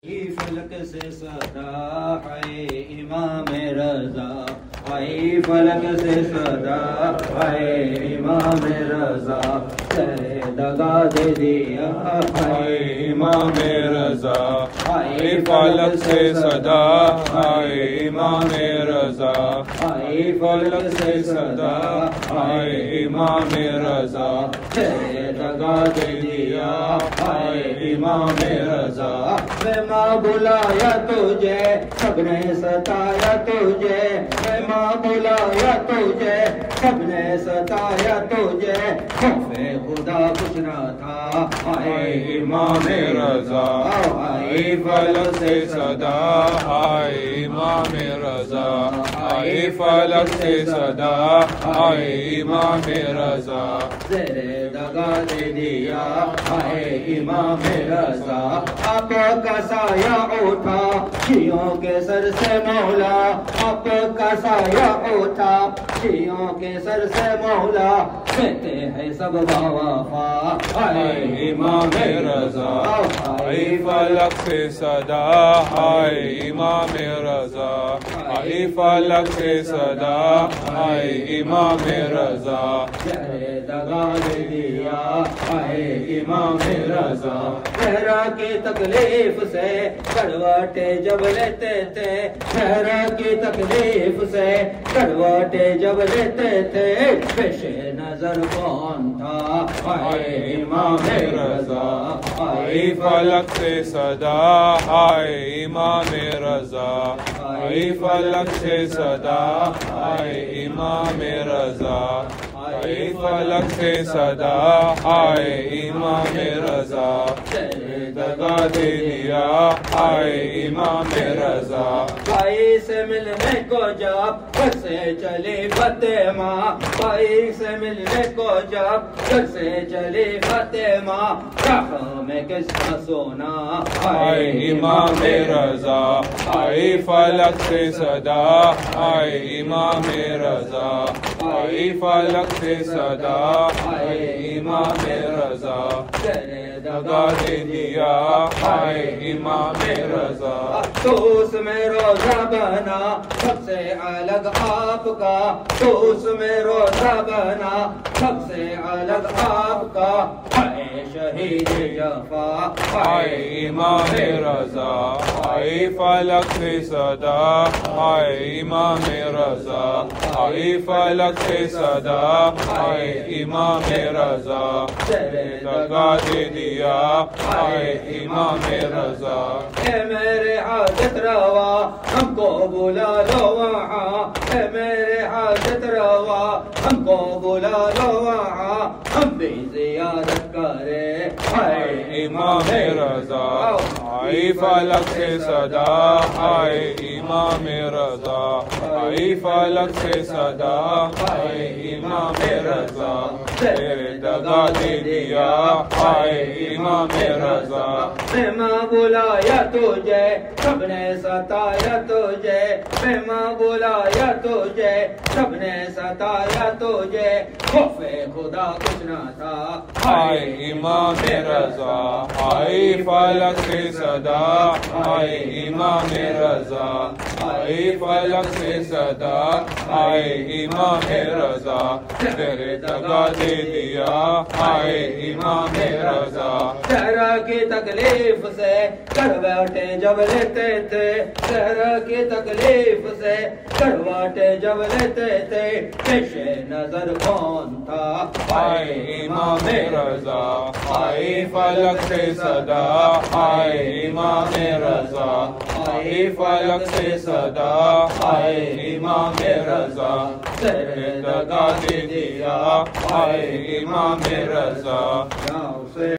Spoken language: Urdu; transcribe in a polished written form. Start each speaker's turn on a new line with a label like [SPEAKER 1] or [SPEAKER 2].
[SPEAKER 1] فلک سے صدا ہے امام رضا، آئی فلک سے صدا ہے امام رضا، دگا دے دیا ہے
[SPEAKER 2] امام رضا، آئی فلک سے صدا ہے امام رضا، آئی فلک سے صدا ہے امام رضا،
[SPEAKER 1] دگا دے دیا ہے امام رضا، میں ماں بلایا تجھے سب نے ستایا تجھے، میں ماں بلایا تجھے سب نے ستایا تجھے، خوف خدا کچھ نہ تھا
[SPEAKER 2] آئے امام رضا، آئی فلک سے صدا آئے امام رضا، آئی فلک سے صدا آئے امام رضا،
[SPEAKER 1] زیر دگا دے دیا آئے امام رضا، آپ کا سایہ اٹھا شیعوں کے سر سے مولا، آپ کا سایہ اٹھا شیعوں کے سر سے مولا، کہتے ہیں سب باوفا
[SPEAKER 2] آئے امام رضا، آئی فلک سے صدا آئے امام رضا، آئی فلک سے صدا آئے امام رضا،
[SPEAKER 1] دگا دے دیا آئے امام رضا، صحرا کی تکلیف سے کڑواٹے جب لیتے تھے، صحرا کی تکلیف سے کڑواٹے جب لیتے تھے، پیش نظر کون تھا آئے امام رضا،
[SPEAKER 2] آئی فلک سے صدا آئے امام رضا، آئی فلک سے صدا آئے امام رضا، آئی فلک سے صدا آئے امام رضا، دگا دے دیا آئے امام رضا،
[SPEAKER 1] بھائی سے ملنے کو جب گھر سے چلی فاطمہ، بھائی سے ملنے کو جب گھر سے چلی فاطمہ، راہوں میں کس کا سونا
[SPEAKER 2] آئے امام رضا، آئی فلک سے صدا آئے امام رضا، آئی فلک سے صدا آئے امام رضا، دگا دے دیا آئے امام رضا،
[SPEAKER 1] تو اس میں روزہ بنا سب سے الگ آپ کا، تو اس میں روزہ بنا سب سے الگ آپ کا، اے شہید جفا
[SPEAKER 2] آئے امام رضا، آئی فلک سے صدا آئے امام رضا، آئی فلک سے صدا آئے امام رضا، دگا دے دیا آئے امام رضا،
[SPEAKER 1] اے میرے حاجت روا ہم کو بلا لو وہاں، اے میرے حاجت روا ہم کو بلا لو وہاں، ہم بھی زیارت کرے
[SPEAKER 2] آئے امام رضا، آئی فلک سے صدا آئے امام رضا، آئی فلک سے صدا آئے امام رضا، دگا دے دیا آئے امام رضا،
[SPEAKER 1] میں ماں بلایا تجھے سب نے ستایا تجھے، میں ماں بلایا تجھے سب نے ستایا تجھے، خوف خدا کچھ نہ تھا
[SPEAKER 2] آئے امام رضا، آئی فلک سے صدا آئے امام رضا، آئی فلک سے صدا آئے امام رضا، تیرے دگا دے دیا آئے امام رضا،
[SPEAKER 1] صحرا کی تکلیف سے کڑواٹے جب لیتے تھے، صحرا کی تکلیف سے کڑواٹے جب لیتے تھے، پیش نظر کون تھا
[SPEAKER 2] آئے امام رضا، آئی فلک سے صدا آئے امام رضا، آئی فلک سے صدا آئے امام رضا، دگا دے دیا آئے امام رضا۔